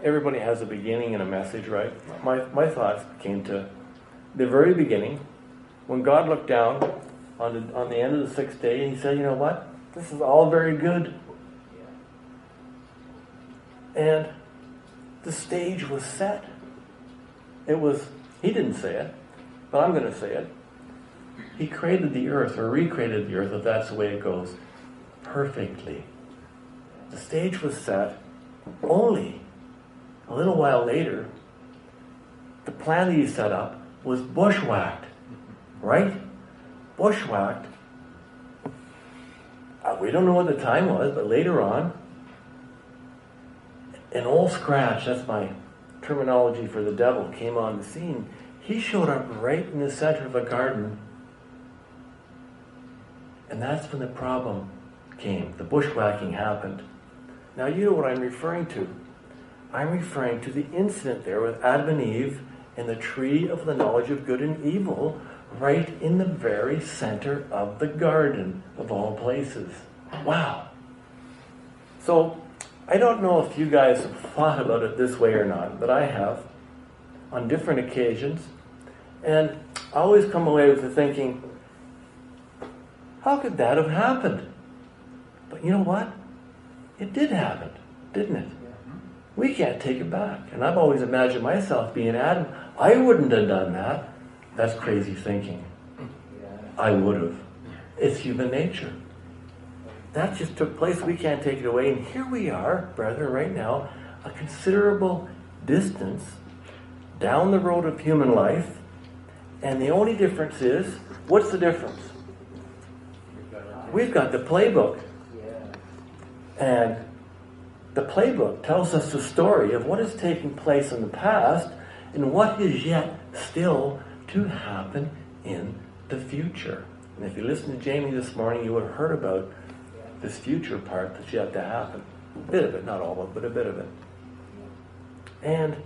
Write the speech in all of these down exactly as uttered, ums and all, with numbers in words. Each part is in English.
everybody has a beginning and a message, right? My, my thoughts came to the very beginning, when God looked down on the, on the end of the sixth day, and he said, you know what? This is all very good. And the stage was set. It was, he didn't say it, but I'm going to say it. He created the earth, or recreated the earth, if that's the way it goes, perfectly. The stage was set. Only a little while later, the plan that he set up was bushwhacked. Right? Bushwhacked. Uh, we don't know what the time was, but later on, an old scratch, that's my terminology for the devil, came on the scene. He showed up right in the center of the garden. And that's when the problem came. The bushwhacking happened. Now you know what I'm referring to. I'm referring to the incident there with Adam and Eve and the tree of the knowledge of good and evil, right in the very center of the garden of all places. Wow. So, I don't know if you guys have thought about it this way or not, but I have on different occasions. And I always come away with the thinking, how could that have happened? But you know what? It did happen, didn't it? We can't take it back. And I've always imagined myself being Adam. I wouldn't have done that. That's crazy thinking. I would have. It's human nature. That just took place. We can't take it away. And here we are, brethren, right now, a considerable distance down the road of human life. And the only difference is, what's the difference? We've got the playbook. And the playbook tells us the story of what has taken place in the past and what is yet still to happen in the future. And if you listen to Jamie this morning, you would have heard about this future part that's yet to happen. A bit of it, not all of it, but a bit of it. And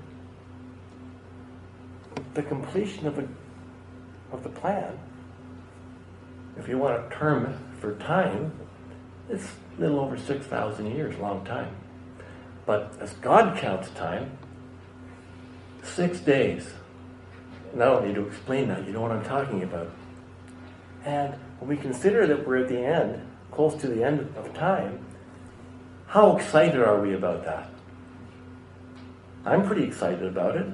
the completion of, a, of the plan, if you want to term it for time, it's a little over six thousand years, a long time. But as God counts time, six days. And I don't need to explain that. You know what I'm talking about. And when we consider that we're at the end, close to the end of time, how excited are we about that? I'm pretty excited about it.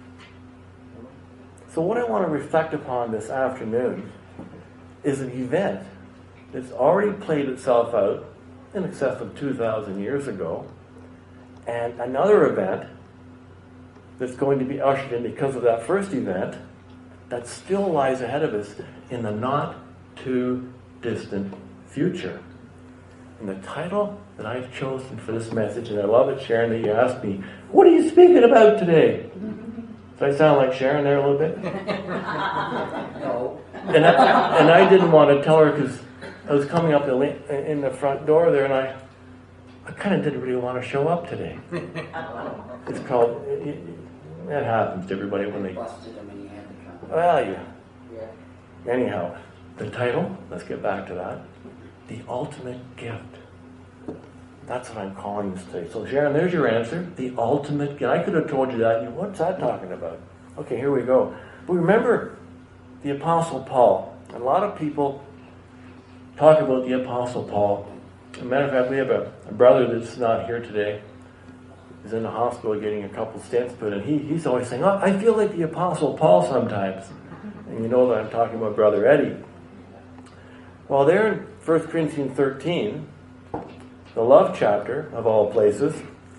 So what I want to reflect upon this afternoon is an event that's already played itself out in excess of two thousand years ago, and another event that's going to be ushered in because of that first event that still lies ahead of us in the not too distant future. And the title that I've chosen for this message, and I love it, Sharon, that you asked me, what are you speaking about today? Do I sound like Sharon there a little bit? No. And I, and I didn't want to tell her because I was coming up the, in the front door there, and I I kind of didn't really want to show up today. It's called, it, it happens to everybody when they... Busted him and he had to come. Well, yeah. Yeah. Anyhow, the title, let's get back to that. The Ultimate Gift. That's what I'm calling this today. So Sharon, there's your answer. The ultimate gift. I could have told you that. What's that talking about? Okay, here we go. But remember the Apostle Paul. A lot of people talk about the Apostle Paul. As a matter of fact, we have a, a brother that's not here today. He's in the hospital getting a couple stents put in. He, he's always saying, oh, I feel like the Apostle Paul sometimes. And you know that I'm talking about Brother Eddie. Well, there in First Corinthians thirteen, the love chapter of all places,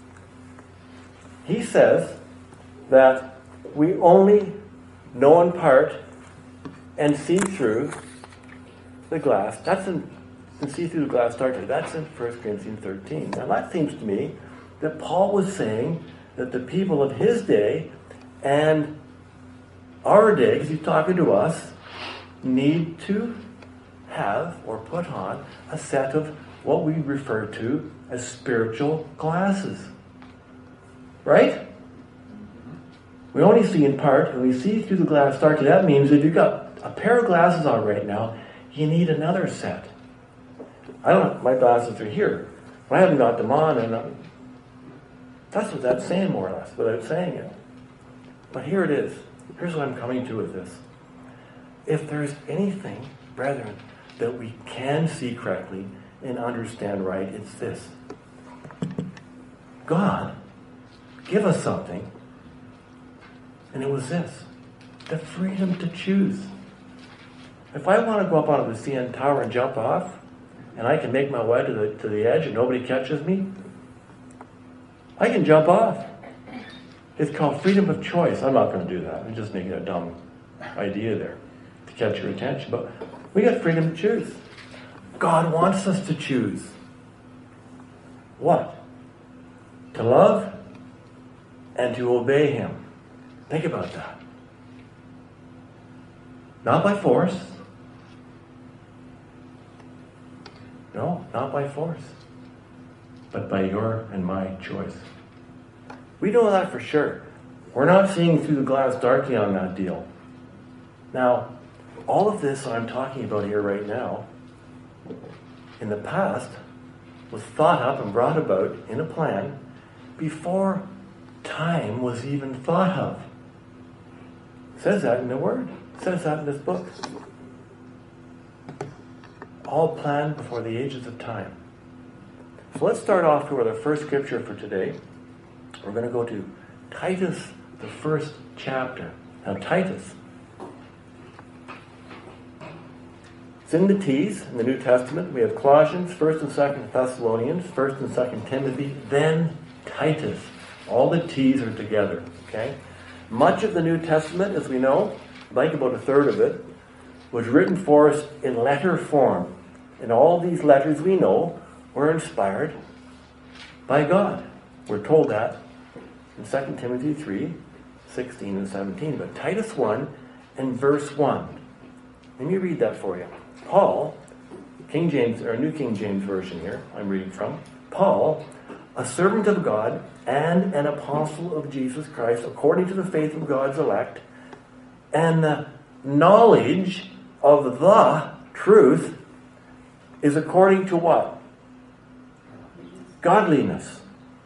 he says that we only know in part and see through the glass. That's in, and see through the glass darkly. That's in First Corinthians thirteen. Now that seems to me that Paul was saying that the people of his day and our day, because he's talking to us, need to have or put on a set of what we refer to as spiritual glasses. Right? We only see in part, and we see through the glass darkly. That means if you've got a pair of glasses on right now, you need another set. I don't know, my glasses are here. I haven't got them on, and I'm, That's what that's saying, more or less, without saying it. But here it is. Here's what I'm coming to with this. If there's anything, brethren, that we can see correctly and understand right, it's this. God, give us something, and it was this. The freedom to choose. If I want to go up onto the C N Tower and jump off, and I can make my way to the, to the edge and nobody catches me, I can jump off. It's called freedom of choice. I'm not going to do that. I'm just making a dumb idea there to catch your attention. But we got freedom to choose. God wants us to choose. What? To love and to obey Him. Think about that. Not by force. No, not by force. But by your and my choice. We know that for sure. We're not seeing through the glass darkly on that deal. Now, all of this I'm talking about here right now, in the past, was thought up and brought about in a plan before time was even thought of. It says that in the Word. It says that in this book. All planned before the ages of time. So let's start off with our first scripture for today. We're going to go to Titus, the first chapter. Now, Titus. It's in the T's in the New Testament. We have Colossians, first and second Thessalonians, first and second Timothy, then Titus. All the T's are together. Okay? Much of the New Testament, as we know, like about a third of it, was written for us in letter form. And all these letters we know were inspired by God. We're told that in Second Timothy three, sixteen and seventeen. But Titus one and verse one. Let me read that for you. Paul, King James, or New King James Version here, I'm reading from. Paul, a servant of God and an apostle of Jesus Christ, according to the faith of God's elect, and the knowledge of the truth is according to what? Godliness.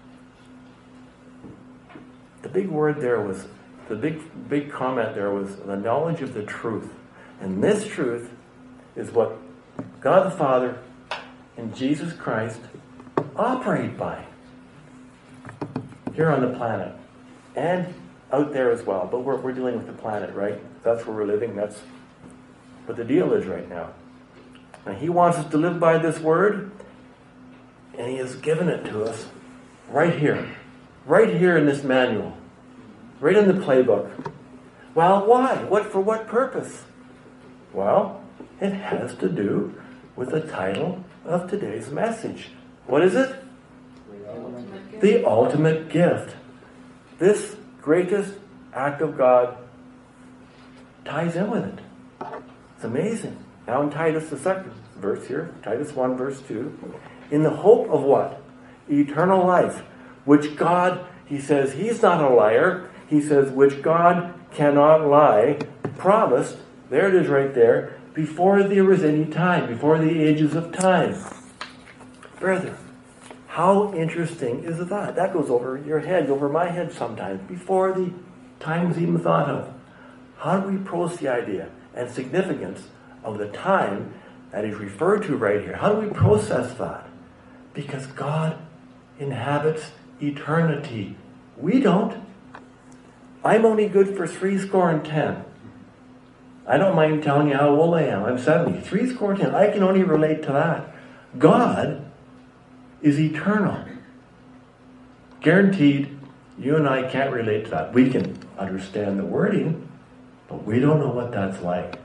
The big word there was, the big big comment there was the knowledge of the truth. And this truth is what God the Father and Jesus Christ operate by here on the planet and out there as well. But we're, we're dealing with the planet, right? That's where we're living. That's what the deal is right now. And He wants us to live by this word, and He has given it to us right here. Right here in this manual. Right in the playbook. Well, why? What for what purpose? Well, it has to do with the title of today's message. What is it? The ultimate gift. The ultimate gift. This greatest act of God ties in with it. It's amazing. Now in Titus, the second verse here, Titus one, verse two, in the hope of what? Eternal life, which God, he says, He's not a liar. He says, which God cannot lie, promised, there it is right there, before there was any time, before the ages of time. Brethren, how interesting is that? That goes over your head, over my head sometimes, before the time's even thought of. How do we process the idea and significance of the time that is referred to right here? How do we process that? Because God inhabits eternity. We don't. I'm only good for three score and ten. I don't mind telling you how old I am. I'm seventy. Three score and ten. I can only relate to that. God is eternal. Guaranteed, you and I can't relate to that. We can understand the wording, but we don't know what that's like.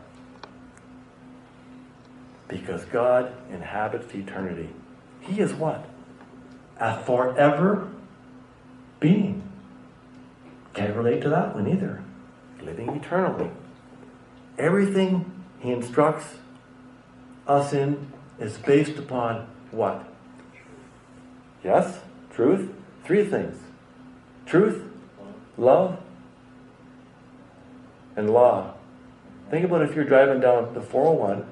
Because God inhabits eternity. He is what? A forever being. Can't relate to that one either. Living eternally. Everything He instructs us in is based upon what? Yes? Truth? Three things. Truth, love, and law. Think about if you're driving down the four oh one,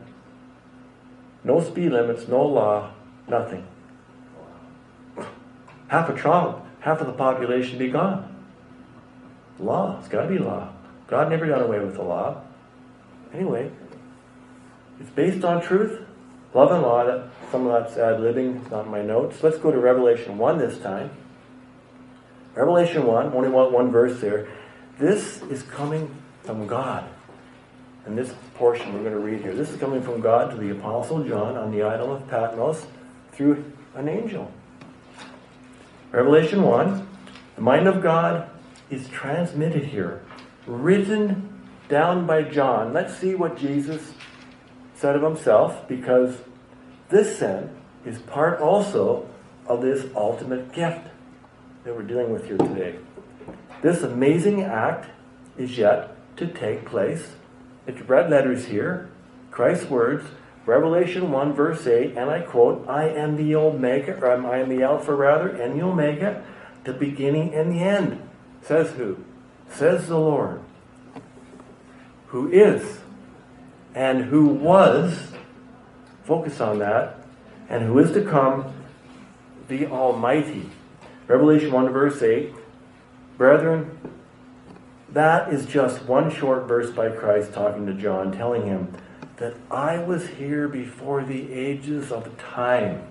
no speed limits, no law, nothing. Half of Toronto, half of the population be gone? Law. It's got to be law. God never got away with the law. Anyway, it's based on truth, love and law. That, some of that's ad-libbing. It's not in my notes. Let's go to Revelation one this time. Revelation one, only one, one verse there. This is coming from God. And this portion we're going to read here. This is coming from God to the Apostle John on the island of Patmos through an angel. Revelation one, the mind of God is transmitted here, written down by John. Let's see what Jesus said of himself, because this then is part also of this ultimate gift that we're dealing with here today. This amazing act is yet to take place. It's red letters here, Christ's words, Revelation one verse eight, and I quote, I am the Omega, or I am the Alpha rather, and the Omega, the beginning and the end. Says who? Says the Lord, who is, and who was, focus on that, and who is to come, the Almighty. Revelation one verse eight, brethren, that is just one short verse by Christ talking to John, telling him that I was here before the ages of time.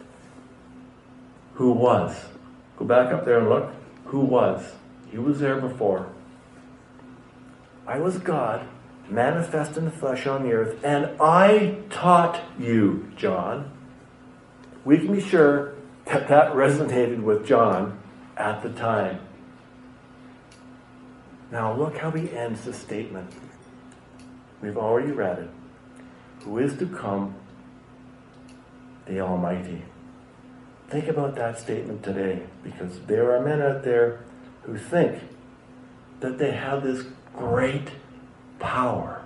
Who was? Go back up there and look. Who was? He was there before. I was God, manifest in the flesh on the earth, and I taught you, John. We can be sure that that resonated with John at the time. Now look how he ends the statement. We've already read it. Who is to come, the Almighty. Think about that statement today, because there are men out there who think that they have this great power.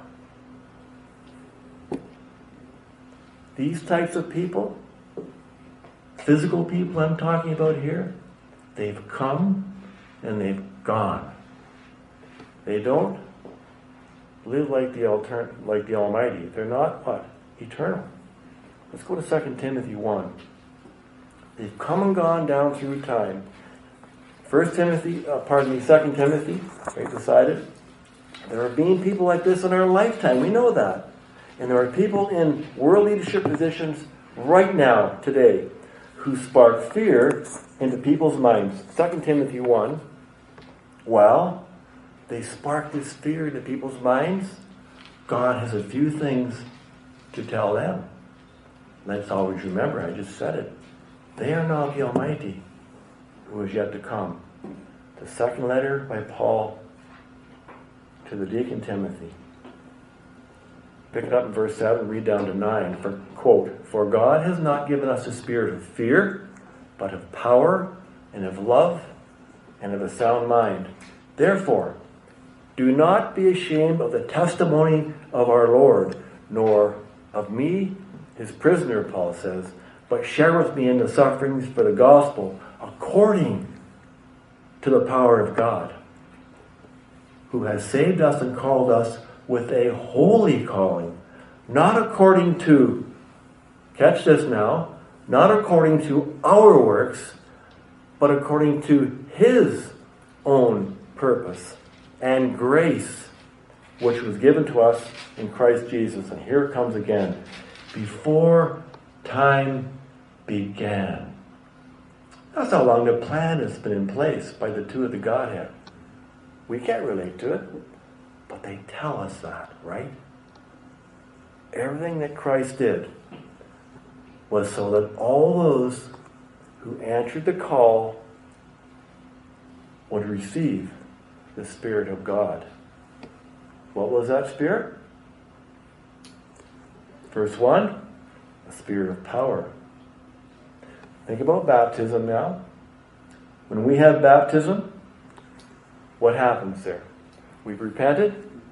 These types of people, physical people I'm talking about here, they've come and they've gone. They don't live like the alter- like the Almighty. They're not what? Eternal. Let's go to Second Timothy one. They've come and gone down through time. First Timothy, uh, pardon me, Second Timothy, right beside it. There are being people like this in our lifetime. We know that. And there are people in world leadership positions right now, today, who spark fear into people's minds. Second Timothy one. Well, they spark this fear into people's minds. God has a few things to tell them. Let's always remember, I just said it. They are not the Almighty who is yet to come. The second letter by Paul to the deacon Timothy. Pick it up in verse seven, read down to nine. For, quote, For God has not given us a spirit of fear, but of power and of love and of a sound mind. Therefore, do not be ashamed of the testimony of our Lord, nor of me, his prisoner, Paul says, but share with me in the sufferings for the gospel, according to the power of God, who has saved us and called us with a holy calling, not according to, catch this now, not according to our works, but according to his own purpose and grace, which was given to us in Christ Jesus. And here it comes again. Before time began. That's how long the plan has been in place by the two of the Godhead. We can't relate to it, but they tell us that, right? Everything that Christ did was so that all those who answered the call would receive the Spirit of God. What was that Spirit? Verse one, a spirit of power. Think about baptism now. When we have baptism, what happens there? We've repented.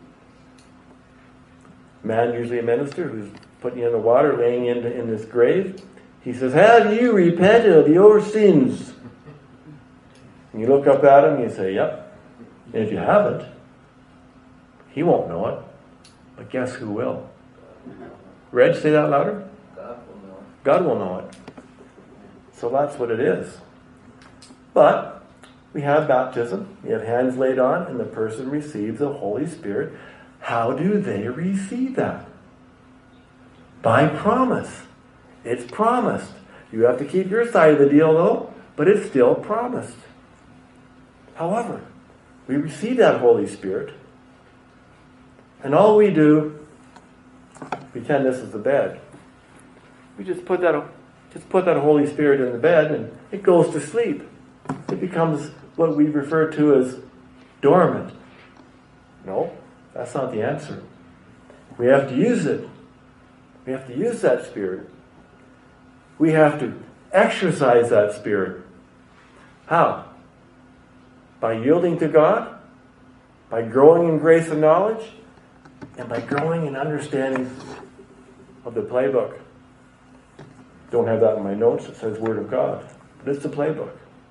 Man, usually a minister, who's putting you in the water, laying in, in this grave, he says, have you repented of your sins? And you look up at him and you say, yep. And if you haven't, he won't know it. But guess who will? Reg, say that louder. God will know it. God will know it. So that's what it is. But we have baptism, we have hands laid on, and the person receives the Holy Spirit. How do they receive that? By promise. It's promised. You have to keep your side of the deal though, but it's still promised. However, we receive that Holy Spirit, and all we do, pretend this is the bed. We just put that, just put that Holy Spirit in the bed, and it goes to sleep. It becomes what we refer to as dormant. No, that's not the answer. We have to use it. We have to use that Spirit. We have to exercise that Spirit. How? By yielding to God, by growing in grace and knowledge, and by growing in understanding of the playbook. Don't have that in my notes. It says Word of God. But it's the playbook.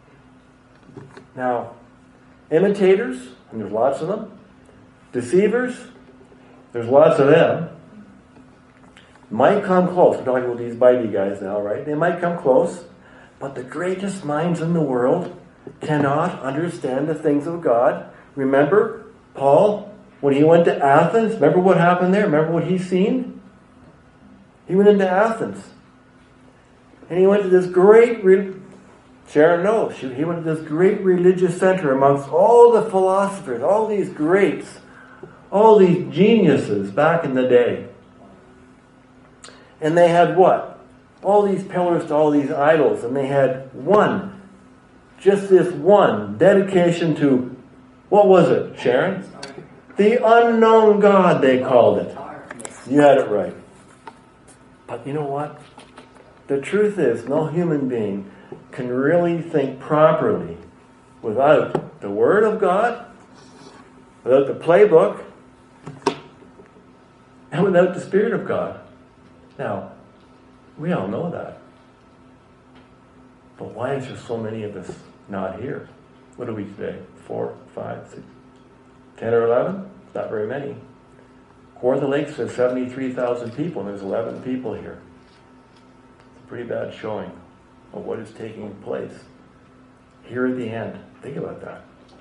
Now, imitators, and there's lots of them. Deceivers, there's lots of them. Might come close. We're talking about these bitey guys now, right? They might come close, but the greatest minds in the world cannot understand the things of God. Remember Paul, when he went to Athens, remember what happened there? Remember what he's seen? He went into Athens. And he went to this great, re- Sharon knows, he went to this great religious center amongst all the philosophers, all these greats, all these geniuses back in the day. And they had what? All these pillars to all these idols. And they had one, just this one, dedication to, what was it, Sharon? The unknown God, they called it. You had it right. But you know what? The truth is, no human being can really think properly without the Word of God, without the playbook, and without the Spirit of God. Now, we all know that. But why is there so many of us not here? What are we today? Four, five, six, ten or eleven? Not very many. Kawartha Lakes has seventy-three thousand people, and there's eleven people here. It's a pretty bad showing of what is taking place here at the end. Think about that.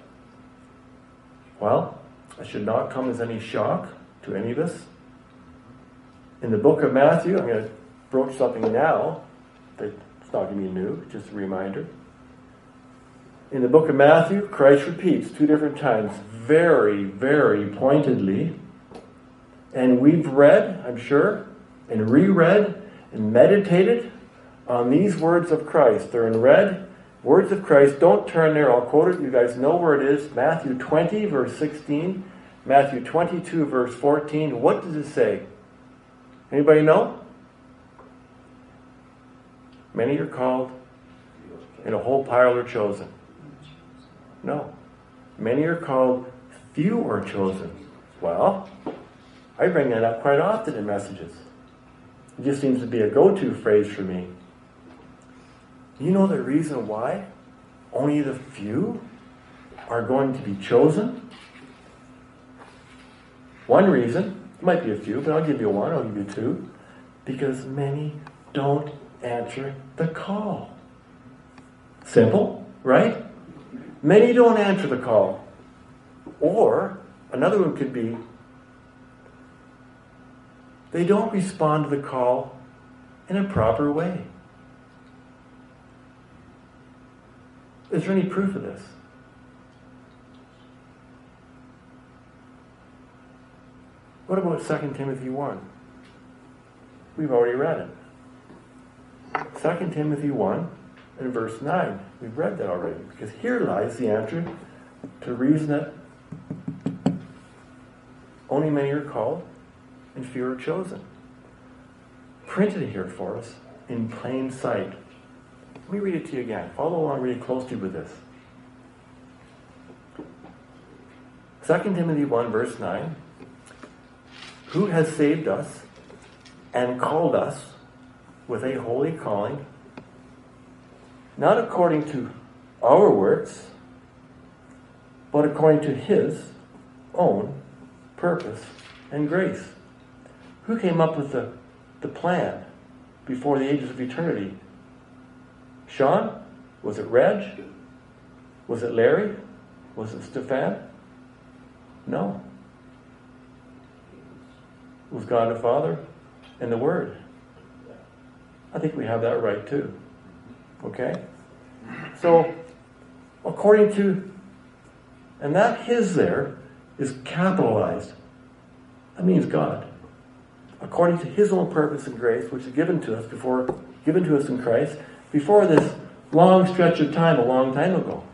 Well, it should not come as any shock to any of us. In the book of Matthew, I'm going to broach something now that's not going to be new, just a reminder. In the book of Matthew, Christ repeats two different times, very, very pointedly. And we've read, I'm sure, and reread, and meditated on these words of Christ. They're in red. Words of Christ. Don't turn there. I'll quote it. You guys know where it is. Matthew twenty, verse sixteen. Matthew twenty-two, verse fourteen. What does it say? Anybody know? Many are called, and a whole pile are chosen. No. Many are called, few are chosen. Well, I bring that up quite often in messages. It just seems to be a go-to phrase for me. You know the reason why only the few are going to be chosen? One reason, it might be a few, but I'll give you one, I'll give you two. Because many don't answer the call. Simple, right? Many don't answer the call. Or, another one could be, they don't respond to the call in a proper way. Is there any proof of this? What about Second Timothy one? We've already read it. Second Timothy one and verse nine. We've read that already, because here lies the answer to the reason that only many are called and few are chosen. Printed here for us in plain sight. Let me read it to you again. Follow along really closely with this. Second Timothy one, verse nine. Who has saved us and called us with a holy calling, not according to our works, but according to his own purpose and grace. Who came up with the, the plan before the ages of eternity? Sean? Was it Reg? Was Was it Larry? Was it Stefan? No. It was God the Father and the Word. I think we have that right too. Okay? So, according to, and that his there is capitalized. That means God. According to his own purpose and grace, which is given to us before, given to us in Christ, before this long stretch of time, a long time ago.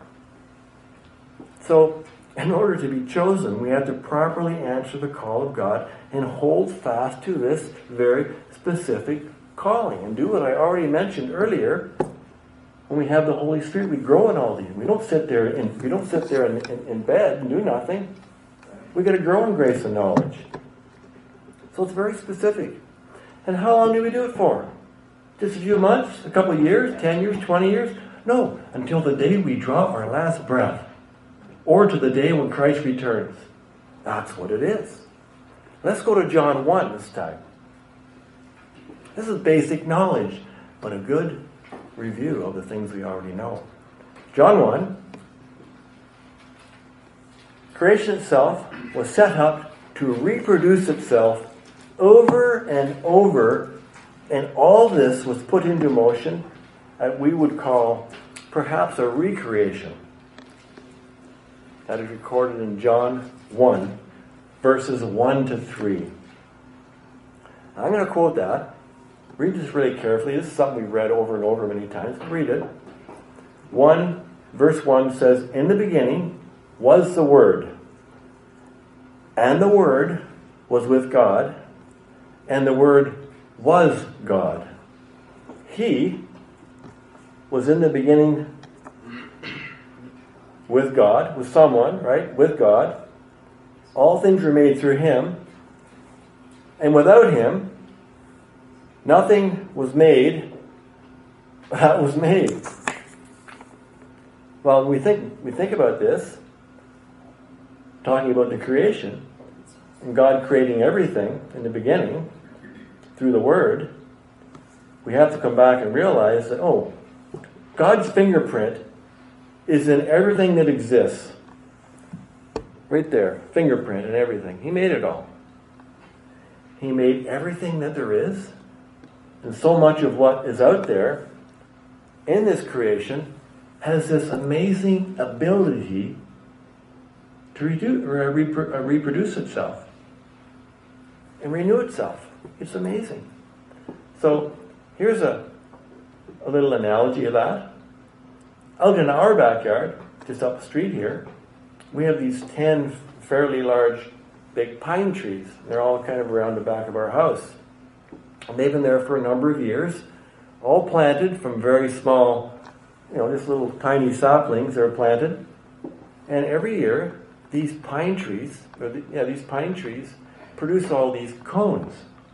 So, in order to be chosen, we have to properly answer the call of God and hold fast to this very specific calling and do what I already mentioned earlier. When we have the Holy Spirit, we grow in all these. We don't sit there in, we don't sit there in, in, in bed and do nothing. We got to grow in grace and knowledge. So it's very specific. And how long do we do it for? Just a few months? A couple of years? Ten years? Twenty years? No, until the day we draw our last breath. Or to the day when Christ returns. That's what it is. Let's go to John one this time. This is basic knowledge, but a good review of the things we already know. John one. Creation itself was set up to reproduce itself over and over, and all this was put into motion that we would call perhaps a recreation. That is recorded in John one, verses one to three. I'm going to quote that. Read this really carefully. This is something we've read over and over many times. Read it. one, verse one says, "In the beginning was the Word, and the Word was with God, and the Word was God. He was in the beginning with God," with someone, right? With God. "All things were made through Him, and without Him, nothing was made that was made." Well, we think we think about this, talking about the creation, and God creating everything in the beginning through the Word. We have to come back and realize that, oh, God's fingerprint is in everything that exists. Right there, fingerprint and everything. He made it all. He made everything that there is. And so much of what is out there in this creation has this amazing ability to redo, or repro, uh, reproduce itself and renew itself. It's amazing. So here's a, a little analogy of that. Out in our backyard, just up the street here, we have these ten fairly large, big pine trees. They're all kind of around the back of our house. And they've been there for a number of years, all planted from very small, you know, just little tiny saplings that are planted. And every year, these pine trees, or the, yeah, these pine trees produce all these cones.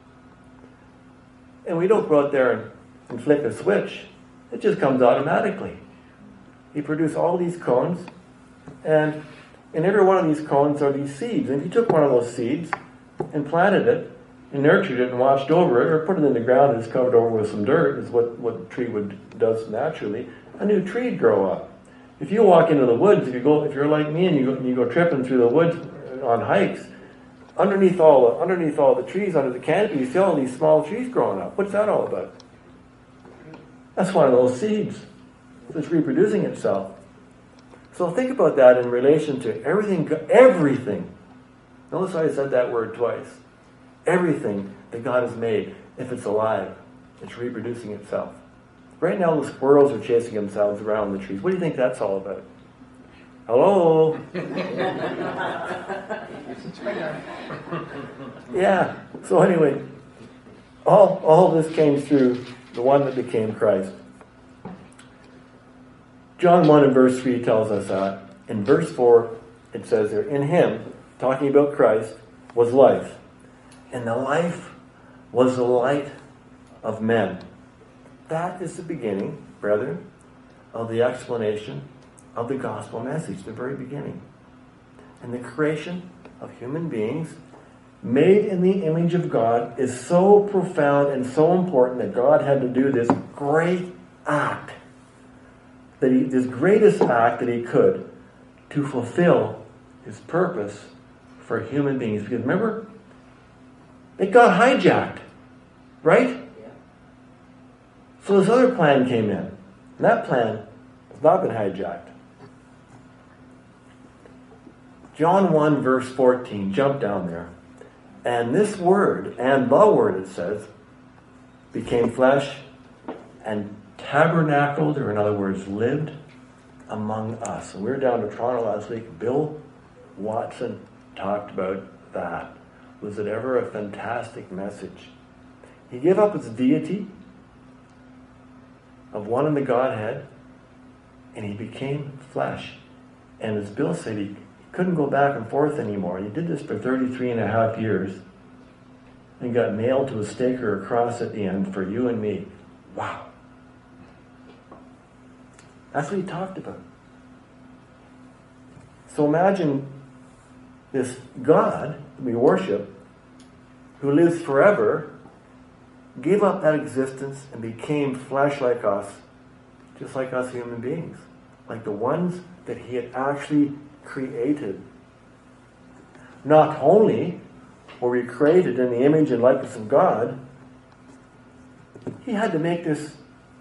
And we don't go out there and, and flick a switch. It just comes automatically. He produced all these cones, and in every one of these cones are these seeds. And if you took one of those seeds and planted it, and nurtured it and watched over it, or put it in the ground and just covered over with some dirt, is what, what a tree would does naturally, a new tree would grow up. If you walk into the woods, if you go, if you're like me and you go, you go tripping through the woods on hikes, underneath all the, underneath all the trees, under the canopy, you see all these small trees growing up. What's that all about? That's one of those seeds. It's reproducing itself. So think about that in relation to everything, everything. Notice how I said that word twice. Everything that God has made, if it's alive, it's reproducing itself. Right now the squirrels are chasing themselves around the trees. What do you think that's all about? Hello? Yeah. So anyway, all, all this came through the one that became Christ. John one and verse three tells us that. In verse four, it says there, "In Him," talking about Christ, "was life. And the life was the light of men." That is the beginning, brethren, of the explanation of the gospel message, the very beginning. And the creation of human beings made in the image of God is so profound and so important that God had to do this great act that he, this greatest act that he could to fulfill his purpose for human beings. Because remember, it got hijacked, right? Yeah. So this other plan came in. And that plan has not been hijacked. John one verse fourteen, jump down there. And this word, and the word it says, became flesh and tabernacled, or in other words, lived among us. And we were down to Toronto last week. Bill Watson talked about that. Was it ever a fantastic message? He gave up his deity of one in the Godhead, and he became flesh. And as Bill said, he couldn't go back and forth anymore. He did this for thirty-three and a half years and got nailed to a stake or a cross at the end for you and me. Wow. That's what he talked about. So imagine this God we worship, who lives forever, gave up that existence and became flesh like us, just like us human beings, like the ones that he had actually created. Not only were we created in the image and likeness of God, he had to make this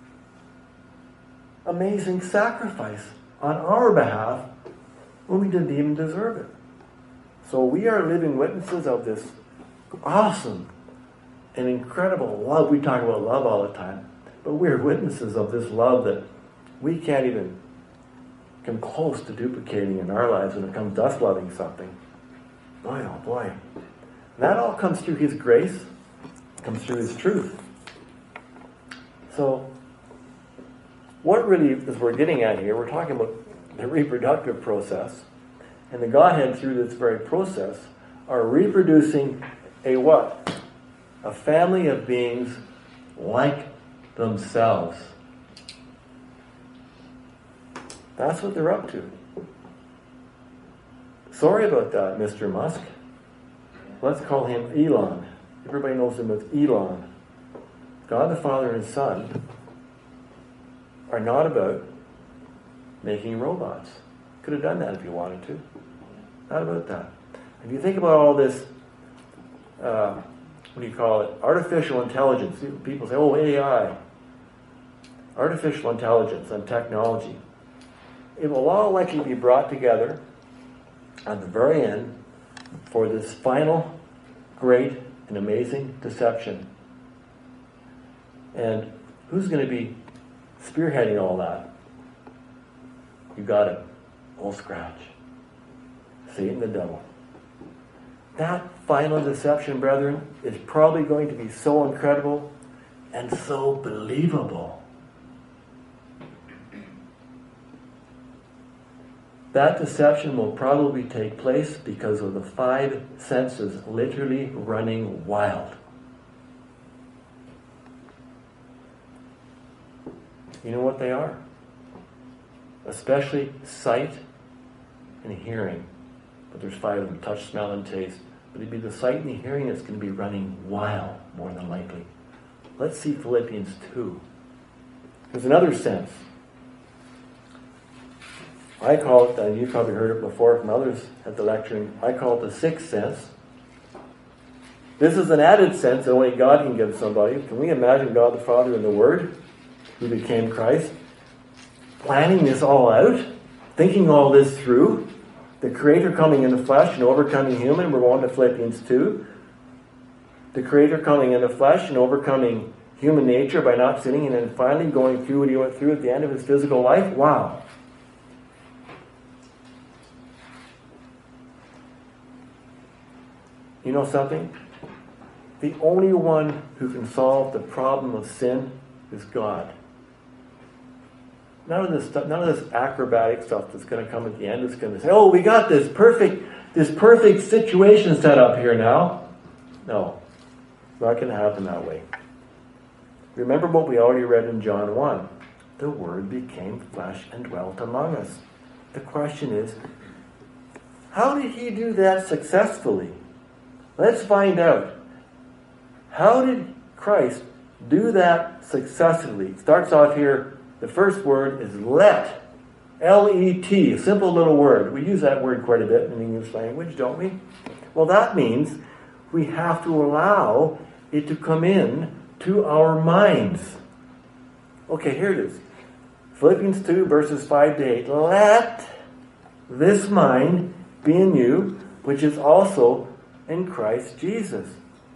amazing sacrifice on our behalf when we didn't even deserve it. So we are living witnesses of this awesome and incredible love. We talk about love all the time, but we're witnesses of this love that we can't even come close to duplicating in our lives when it comes to us loving something. Boy, oh boy. And that all comes through his grace, comes through his truth. So, what really is we're getting at here, we're talking about the reproductive process, and the Godhead through this very process are reproducing a what? A family of beings like themselves. That's what they're up to. Sorry about that, Mister Musk. Let's call him Elon. Everybody knows him as Elon. God the Father and His Son are not about making robots. Could have done that if you wanted to. Not about that. If you think about all this, uh, what do you call it? Artificial intelligence. People say, oh, A I. Artificial intelligence and technology. It will all likely be brought together at the very end for this final great and amazing deception. And who's going to be spearheading all that? You got it. Old Scratch. Satan the devil. That final deception, brethren, is probably going to be so incredible and so believable. That deception will probably take place because of the five senses literally running wild. You know what they are? Especially sight and hearing. But there's five of them: touch, smell, and taste. But it'd be the sight and the hearing that's going to be running wild, more than likely. Let's see Philippians two. There's another sense. I call it, and you've probably heard it before from others at the lecturing, I call it the sixth sense. This is an added sense that only God can give somebody. Can we imagine God the Father and the Word, who became Christ, planning this all out, thinking all this through, the Creator coming in the flesh and overcoming human? We're going to Philippians two. The Creator coming in the flesh and overcoming human nature by not sinning, and then finally going through what he went through at the end of his physical life. Wow. You know something? The only one who can solve the problem of sin is God. None of this stuff, none of this acrobatic stuff that's going to come at the end is going to say, "Oh, we got this perfect, this perfect situation set up here now." No, it's not going to happen that way. Remember what we already read in John one. The Word became flesh and dwelt among us. The question is, how did he do that successfully? Let's find out. How did Christ do that successfully? It starts off here, The first word is let. L E T, a simple little word. We use that word quite a bit in English language, don't we? Well, that means we have to allow it to come in to our minds. Okay, here it is. Philippians two, verses five to eight. Let this mind be in you, which is also in Christ Jesus.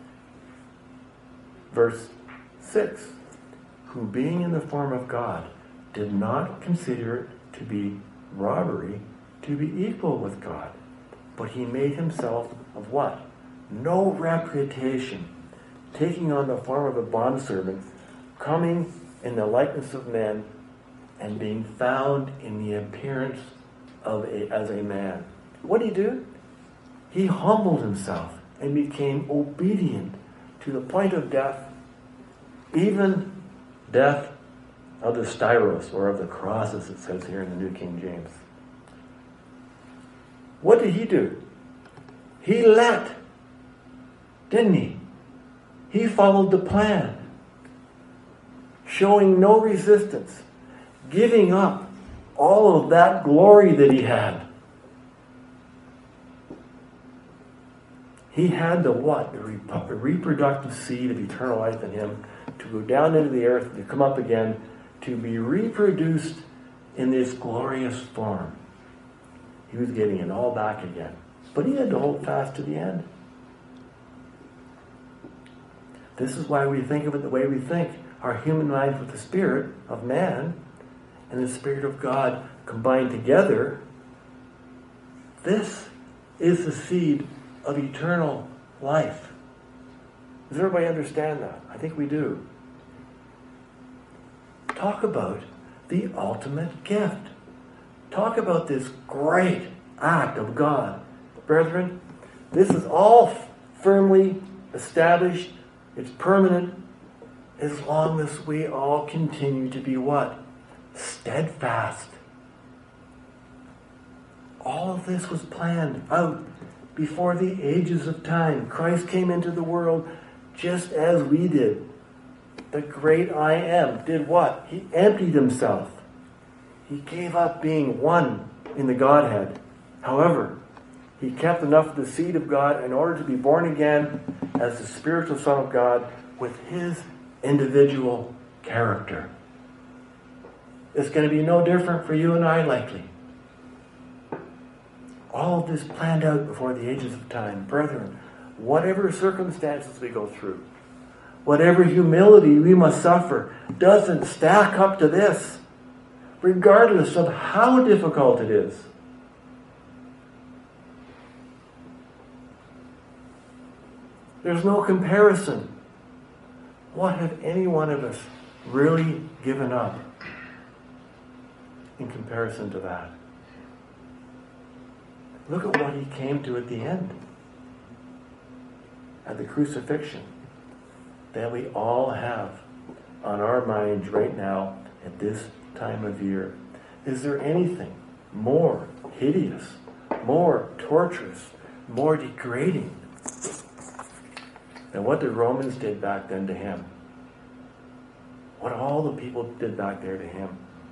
Verse six. Who being in the form of God did not consider it to be robbery to be equal with God, but he made himself of what? No reputation, taking on the form of a bondservant, coming in the likeness of men, and being found in the appearance of a, as a man. What did he do? He humbled himself and became obedient to the point of death, even death of the styros, or of the cross, as it says here in the New King James. What did he do? He let, didn't he? He followed the plan, showing no resistance, giving up all of that glory that he had. He had the what? The rep- reproductive seed of eternal life in him to go down into the earth, to come up again, to be reproduced in this glorious form. He was getting it all back again. But he had to hold fast to the end. This is why we think of it the way we think. Our human life with the spirit of man and the Spirit of God combined together, this is the seed of eternal life. Does everybody understand that? I think we do. Talk about the ultimate gift. Talk about this great act of God. Brethren, this is all firmly established. It's permanent as long as we all continue to be what? Steadfast. All of this was planned out before the ages of time. Christ came into the world just as we did. The great I Am did what? He emptied himself. He gave up being one in the Godhead. However, he kept enough of the seed of God in order to be born again as the spiritual Son of God with his individual character. It's going to be no different for you and I, likely. All of this planned out before the ages of time. Brethren, whatever circumstances we go through, whatever humility we must suffer, doesn't stack up to this, regardless of how difficult it is. There's no comparison. What have any one of us really given up in comparison to that? Look at what he came to at the end. At the crucifixion. That we all have on our minds right now at this time of year. Is there anything more hideous, more torturous, more degrading than what the Romans did back then to him? What all the people did back there to him?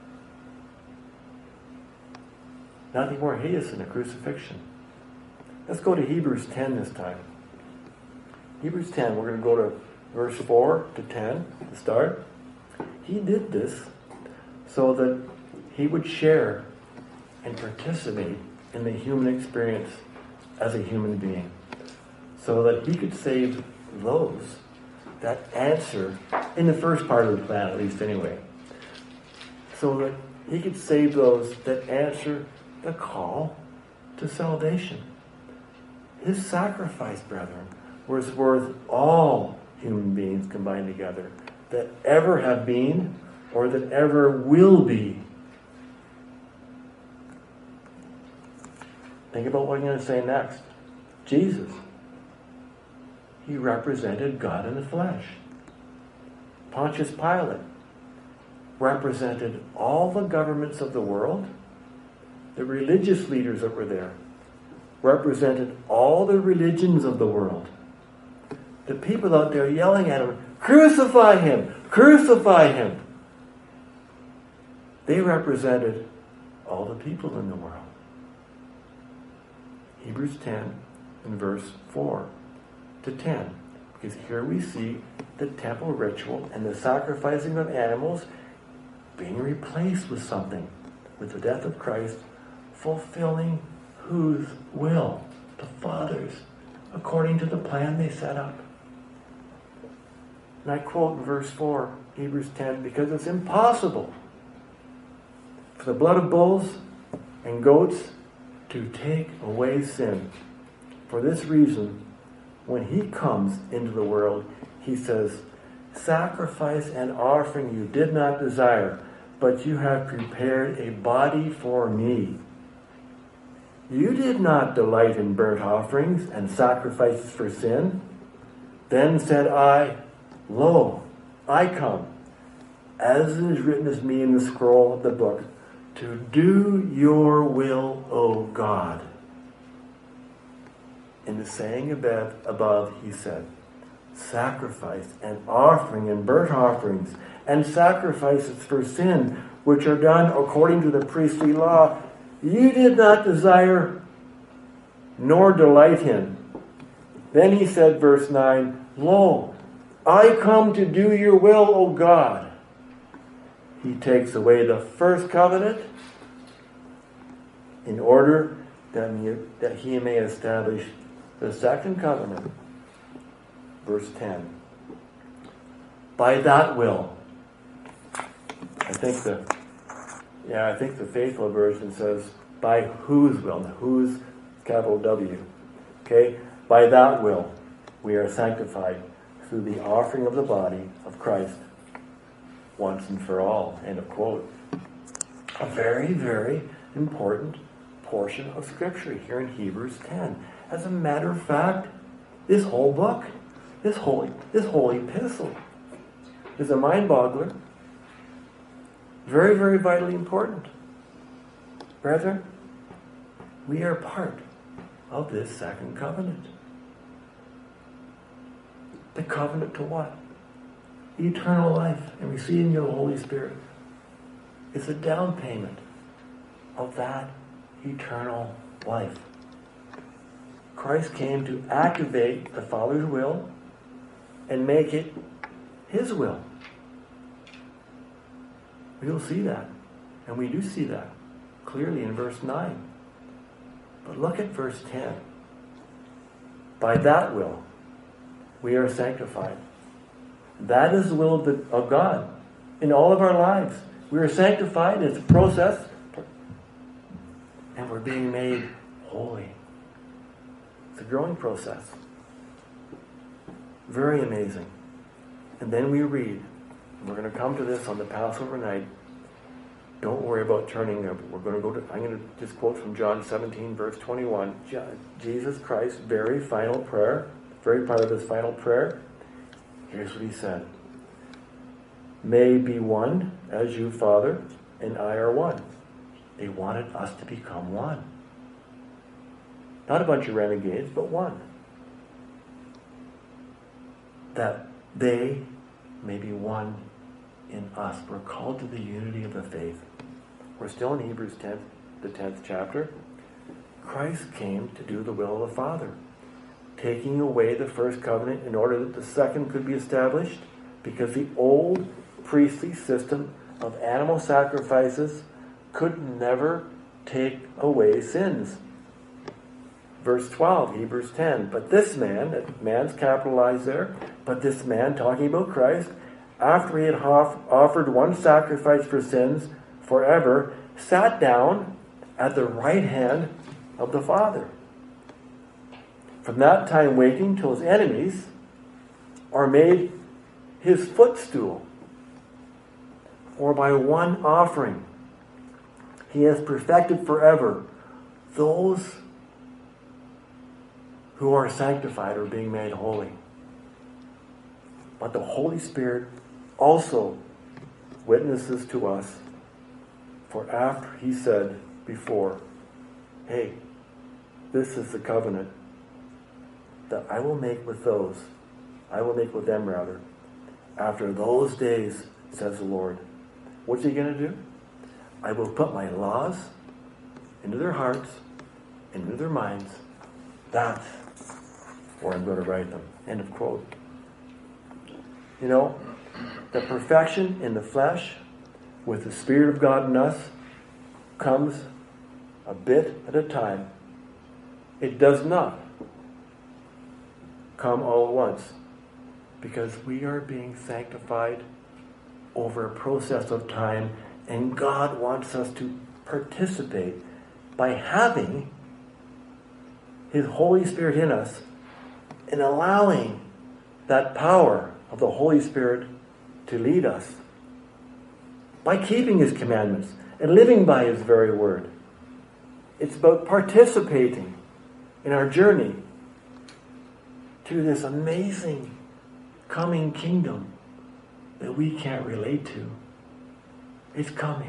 Nothing more hideous than a crucifixion. Let's go to Hebrews ten this time. Hebrews ten, we're going to go to verse four to ten to start. He did this so that he would share and participate in the human experience as a human being. So that he could save those that answer, in the first part of the plan at least anyway, so that he could save those that answer the call to salvation. His sacrifice, brethren, was worth all human beings combined together that ever have been or that ever will be. Think about what I'm going to say next. Jesus. He represented God in the flesh. Pontius Pilate represented all the governments of the world. The religious leaders that were there represented all the religions of the world. The people out there yelling at him, "Crucify him! Crucify him!" They represented all the people in the world. Hebrews ten and verse four to ten. Because here we see the temple ritual and the sacrificing of animals being replaced with something, with the death of Christ, fulfilling whose will? The Father's, according to the plan they set up. And I quote in verse four, Hebrews ten, because it's impossible for the blood of bulls and goats to take away sin. For this reason, when he comes into the world, he says, sacrifice and offering you did not desire, but you have prepared a body for me. You did not delight in burnt offerings and sacrifices for sin. Then said I, lo, I come, as it is written of me in the scroll of the book, to do your will, O God. In the saying above, above, he said, sacrifice and offering and burnt offerings and sacrifices for sin, which are done according to the priestly law, you did not desire nor delight in. Then he said, verse nine, lo, I come to do your will, O God. He takes away the first covenant in order that he, that he may establish the second covenant. Verse ten. By that will. I think the yeah, I think the faithful version says by whose will. Now, whose, capital W. Okay? By that will we are sanctified through the offering of the body of Christ once and for all. End of quote. A very, very important portion of Scripture here in Hebrews ten. As a matter of fact, this whole book, this whole, this whole epistle is a mind-boggler. Very, very vitally important. Brethren, we are part of this second covenant. The covenant to what? Eternal life and receiving the Holy Spirit. It's a down payment of that eternal life. Christ came to activate the Father's will and make it his will. We'll see that. And we do see that clearly in verse nine. But look at verse ten. By that will, we are sanctified. That is the will of, the, of God in all of our lives. We are sanctified. It's a process. And we're being made holy. It's a growing process. Very amazing. And then we read, and we're going to come to this on the Passover night. Don't worry about turning there. We're going to go to, I'm going to just quote from John seventeen, verse twenty-one. Jesus Christ's very final prayer, very part of his final prayer. Here's what he said. May be one as you, Father, and I are one. They wanted us to become one. Not a bunch of renegades, but one. That they may be one in us. We're called to the unity of the faith. We're still in Hebrews ten, the tenth chapter. Christ came to do the will of the Father, taking away the first covenant in order that the second could be established, because the old priestly system of animal sacrifices could never take away sins. Verse twelve, Hebrews ten. But this man, that man's capitalized there, but this man, talking about Christ, after he had offered one sacrifice for sins forever, sat down at the right hand of the Father. From that time waiting till his enemies are made his footstool. For by one offering he has perfected forever those who are sanctified or being made holy. But the Holy Spirit also witnesses to us. For after he said before, hey, this is the covenant that I will make with those, I will make with them rather, after those days, says the Lord. What's he going to do? I will put my laws into their hearts, into their minds. That's where I'm going to write them. End of quote. You know, the perfection in the flesh with the Spirit of God in us comes a bit at a time. It does not come all at once, because we are being sanctified over a process of time, and God wants us to participate by having His Holy Spirit in us and allowing that power of the Holy Spirit to lead us by keeping His commandments and living by His very word. It's about participating in our journey to this amazing coming kingdom that we can't relate to. It's coming.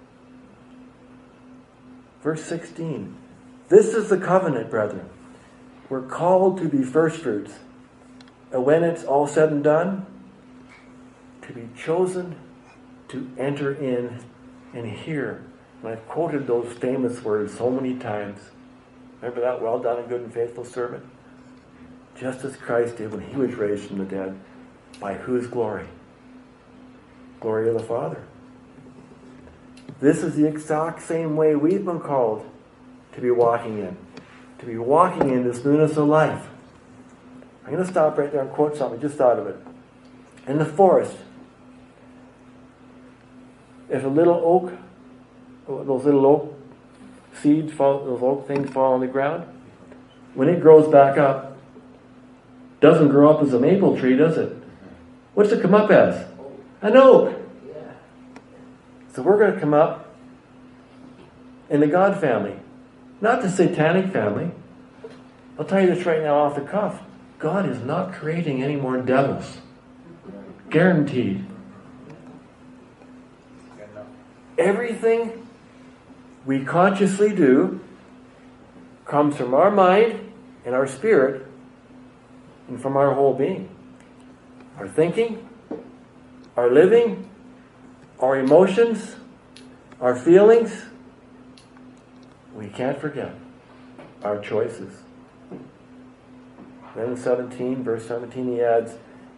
Verse sixteen. This is the covenant, brethren. We're called to be firstfruits. And when it's all said and done, to be chosen to enter in and hear. And I've quoted those famous words so many times. Remember that? Well done, a good and faithful servant. Just as Christ did when He was raised from the dead. By whose glory? Glory of the Father. This is the exact same way we've been called to be walking in. To be walking in this newness of life. I'm going to stop right there and quote something. I just thought of it. In the forest, if a little oak, those little oak seeds, fall, those oak things fall on the ground, when it grows back up, doesn't grow up as a maple tree, does it? What's it come up as? An oak. So we're going to come up in the God family, not the satanic family. I'll tell you this right now off the cuff. God is not creating any more devils. Guaranteed. Everything we consciously do comes from our mind and our spirit and from our whole being. Our thinking, our living, our emotions, our feelings. We can't forget our choices. Then in seventeen, verse seventeen, he adds,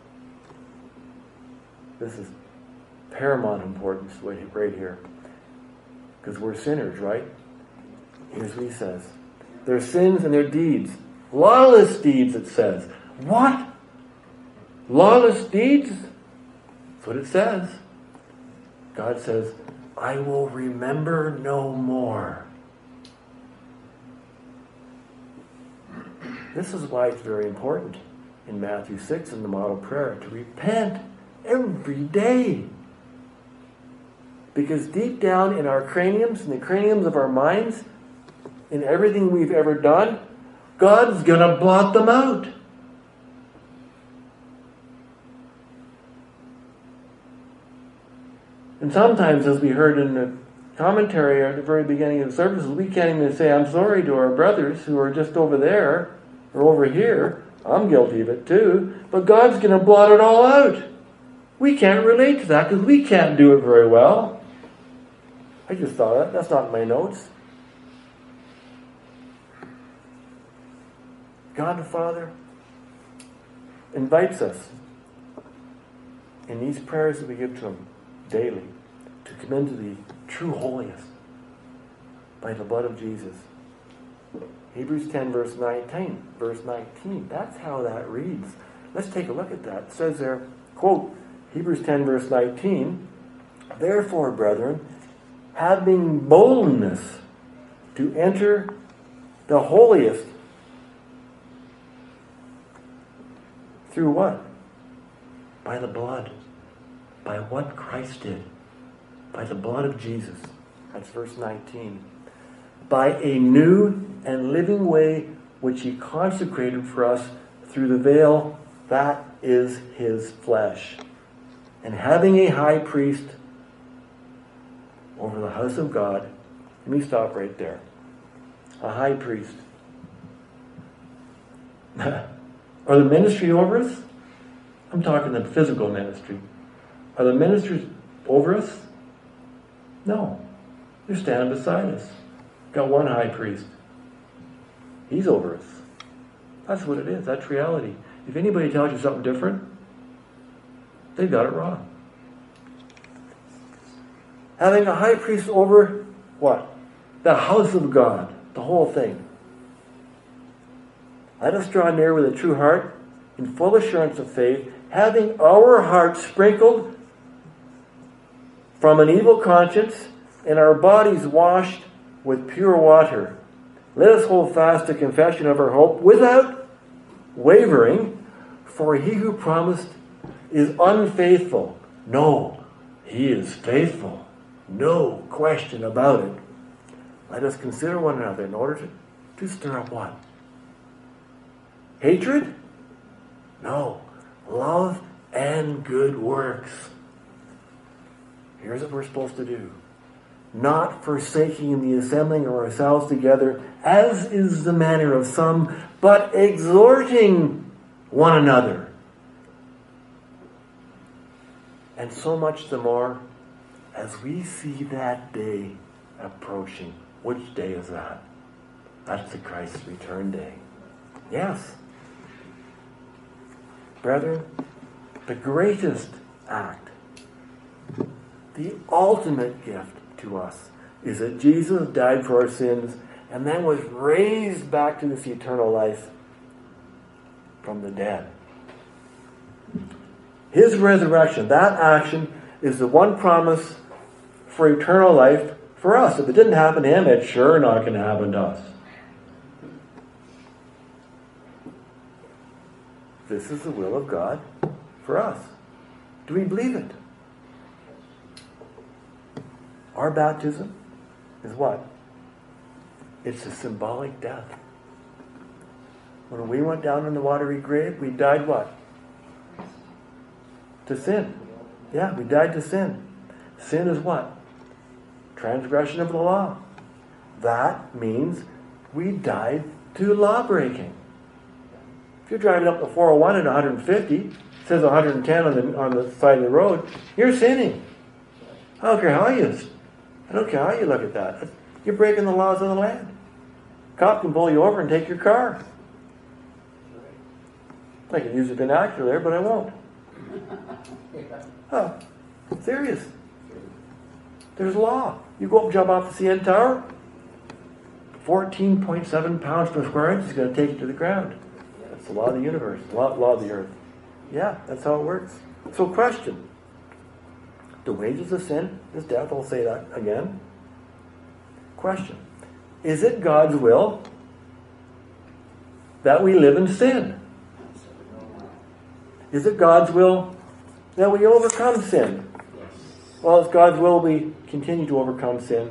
this is paramount importance right here, because we're sinners, right? Here's what he says. Their sins and their deeds, lawless deeds, it says. What? Lawless deeds? That's what it says. God says, I will remember no more. This is why it's very important in Matthew six in the model prayer to repent every day. Because deep down in our craniums, in the craniums of our minds, in everything we've ever done, God's going to blot them out. And sometimes, as we heard in the commentary at the very beginning of the services, we can't even say, I'm sorry to our brothers who are just over there or over here. I'm guilty of it too. But God's going to blot it all out. We can't relate to that because we can't do it very well. I just thought that. That's not in my notes. God the Father invites us in these prayers that we give to Him daily to come into the true holiness by the blood of Jesus. Hebrews ten verse nineteen. Verse nineteen. That's how that reads. Let's take a look at that. It says there, quote, Hebrews ten verse nineteen, therefore, brethren, having boldness to enter the holiest through what? By the blood. By what Christ did. By the blood of Jesus. That's verse nineteen. By a new and living way which He consecrated for us through the veil, that is His flesh. And having a high priest over the house of God. Let me stop right there. A high priest. Are the ministry over us? I'm talking the physical ministry. Are the ministers over us? No. You're standing beside us. Got one high priest. He's over us. That's what it is. That's reality. If anybody tells you something different, they've got it wrong. Having a high priest over what? The house of God. The whole thing. Let us draw near with a true heart, in full assurance of faith, having our hearts sprinkled from an evil conscience and our bodies washed with pure water. Let us hold fast to confession of our hope without wavering, for he who promised is unfaithful. No, he is faithful. No question about it. Let us consider one another in order to, to stir up what? Hatred? No. Love and good works. Here's what we're supposed to do. Not forsaking the assembling of ourselves together, as is the manner of some, but exhorting one another. And so much the more as we see that day approaching. Which day is that? That's the Christ's return day. Yes. Brethren, the greatest act, the ultimate gift to us, is that Jesus died for our sins and then was raised back to this eternal life from the dead. His resurrection, that action, is the one promise for eternal life for us. If it didn't happen to him, it's sure not going to happen to us. This is the will of God for us. Do we believe it? Our baptism is what? It's a symbolic death. When we went down in the watery grave, we died what? To sin. Yeah, we died to sin. Sin is what? Transgression of the law. That means we died to law breaking. If you're driving up the four oh one at one hundred fifty, it says one hundred ten on the on the side of the road, you're sinning. I don't care how you I don't care how you look at that. You're breaking the laws of the land. Cop can pull you over and take your car. I can use a vernacular there, but I won't. Oh, serious. There's law. You go up and jump off the C N Tower, fourteen point seven pounds per square inch is going to take you to the ground. That's the law of the universe, the law, law of the earth. Yeah, that's how it works. So question. The wages of sin is death. I'll say that again. Question. Is it God's will that we live in sin? Is it God's will that we overcome sin? Well, it's God's will we continue to overcome sin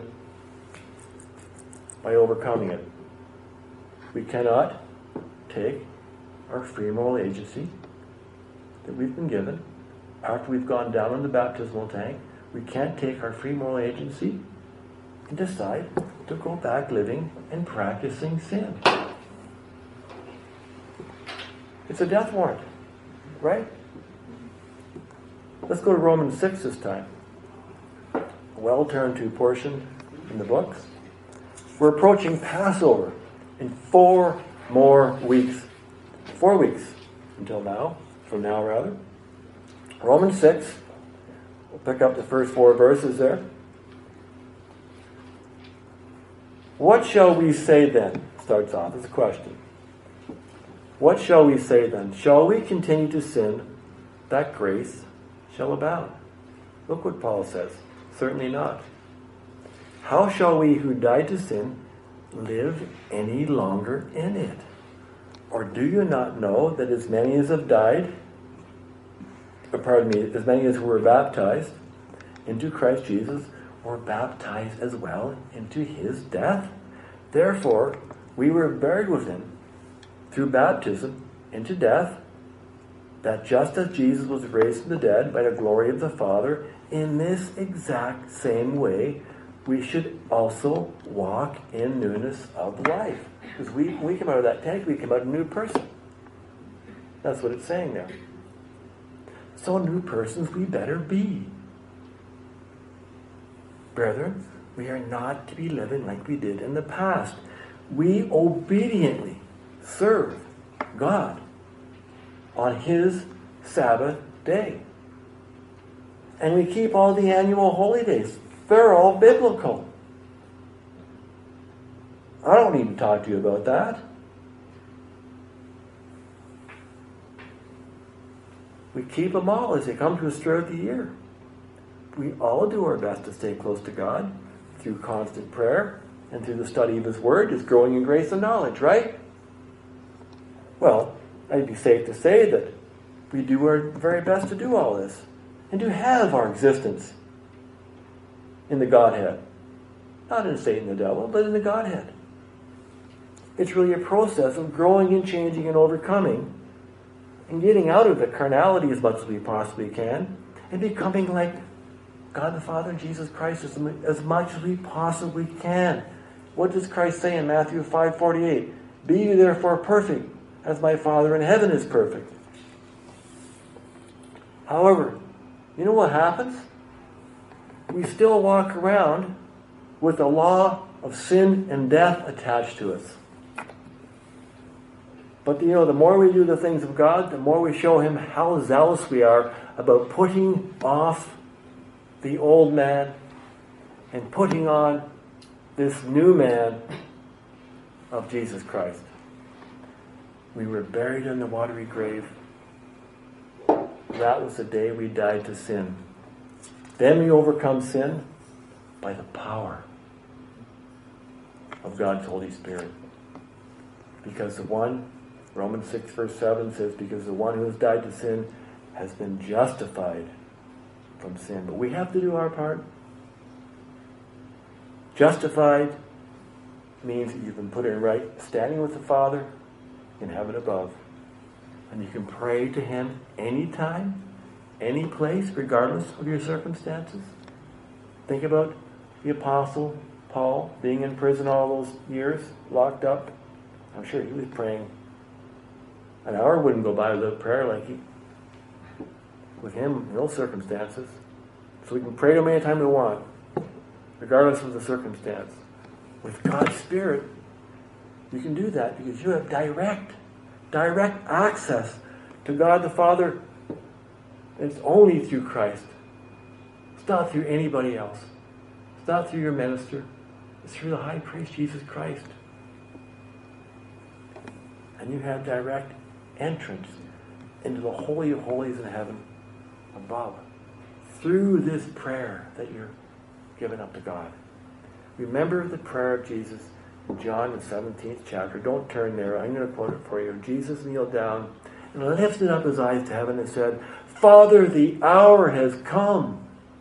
by overcoming it. We cannot take our free moral agency that we've been given after we've gone down in the baptismal tank. We can't take our free moral agency and decide to go back living and practicing sin. It's a death warrant, right? Let's go to Romans six this time. A well-turned to portion in the books. We're approaching Passover in four more weeks. Four weeks until now, from now rather. Romans six, we'll pick up the first four verses there. What shall we say then? Starts off as a question. What shall we say then? Shall we continue to sin that grace shall abound? Look what Paul says. Certainly not. How shall we who died to sin live any longer in it? Or do you not know that as many as have died, or pardon me, as many as who were baptized into Christ Jesus were baptized as well into his death? Therefore, we were buried with him through baptism into death, that just as Jesus was raised from the dead by the glory of the Father, in this exact same way, we should also walk in newness of life. Because we, when we come out of that tank, we come out a new person. That's what it's saying there. So new persons we better be. Brethren, We are not to be living like we did in the past. We obediently serve God on His Sabbath day. And we keep all the annual holy days. They're all biblical. I don't need to talk to you about that. We keep them all as they come to us throughout the year. We all do our best to stay close to God through constant prayer and through the study of His Word, just growing in grace and knowledge, right? Well, I'd be safe to say that we do our very best to do all this and to have our existence in the Godhead. Not in Satan the devil, but in the Godhead. It's really a process of growing and changing and overcoming and getting out of the carnality as much as we possibly can and becoming like God the Father and Jesus Christ as, as much as we possibly can. What does Christ say in Matthew five forty-eight? Be you therefore perfect, as my Father in heaven is perfect. However, you know what happens? We still walk around with the law of sin and death attached to us. But you know, the more we do the things of God, the more we show Him how zealous we are about putting off the old man and putting on this new man of Jesus Christ. We were buried in the watery grave. That was the day we died to sin. Then we overcome sin by the power of God's Holy Spirit. Because the one, Romans six verse seven says, because the one who has died to sin has been justified from sin. But we have to do our part. Justified means that you've been put in right standing with the Father in heaven above. And you can pray to Him anytime, any place, regardless of your circumstances. Think about the Apostle Paul being in prison all those years, locked up. I'm sure he was praying. An hour wouldn't go by without prayer like he, with him in those circumstances. So we can pray to Him anytime we want, regardless of the circumstance. With God's Spirit, you can do that because you have direct, direct access to God the Father. It's only through Christ. It's not through anybody else. It's not through your minister. It's through the high priest, Jesus Christ. And you have direct entrance into the Holy of Holies in heaven above through this prayer that you're giving up to God. Remember the prayer of Jesus in John, the seventeenth chapter. Don't turn there. I'm going to quote it for you. Jesus kneeled down and lifted up His eyes to heaven and said, Father, the hour has come.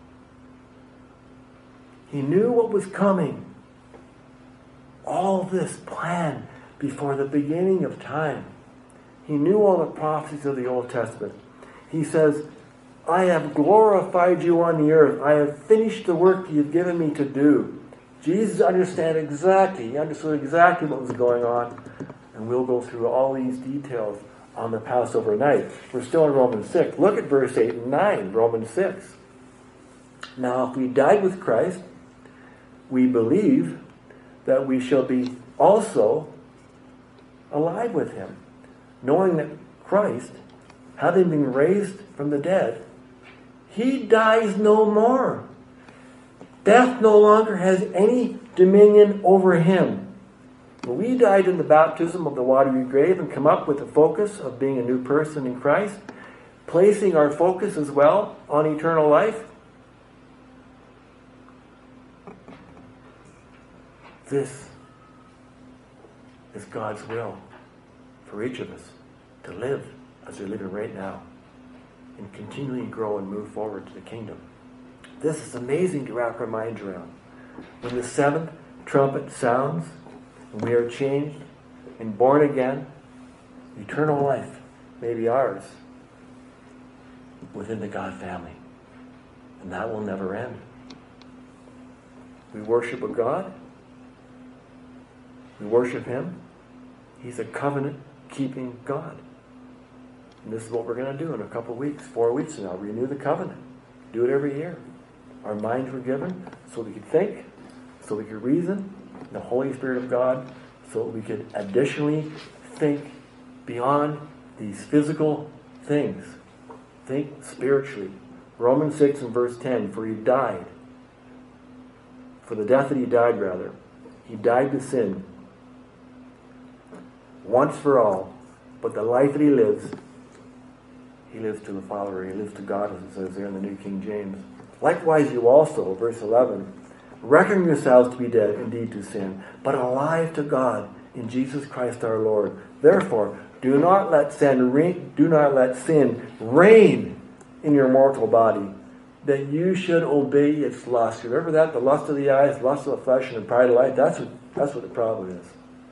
He knew what was coming. All this planned before the beginning of time. He knew all the prophecies of the Old Testament. He says, I have glorified you on the earth. I have finished the work you've given me to do. Jesus understood exactly, he understood exactly what was going on. And we'll go through all these details on the Passover night. We're still in Romans six. Look at verse eight and nine, Romans six. Now, if we died with Christ, we believe that we shall be also alive with Him, knowing that Christ, having been raised from the dead, He dies no more. Death no longer has any dominion over Him. When we died in the baptism of the watery grave and come up with the focus of being a new person in Christ, placing our focus as well on eternal life, this is God's will for each of us to live as we're living right now and continually grow and move forward to the kingdom. This is amazing to wrap our minds around. When the seventh trumpet sounds and we are changed and born again, eternal life may be ours within the God family. And that will never end. We worship a God. We worship Him. He's a covenant-keeping God. And this is what we're going to do in a couple of weeks, four weeks from now. Renew the covenant. Do it every year. Our minds were given so we could think, so we could reason, the Holy Spirit of God, so we could additionally think beyond these physical things. Think spiritually. Romans six and verse ten, for he died. For the death that he died, rather. He died to sin. Once for all. But the life that he lives, he lives to the Father. He lives to God, as it says there in the New King James. Likewise you also, verse eleven, reckon yourselves to be dead indeed to sin, but alive to God in Jesus Christ our Lord. Therefore, do not let sin reign, do not let sin reign in your mortal body, that you should obey its lust. Remember that? The lust of the eyes, lust of the flesh, and the pride of life. That's what, that's what the problem is.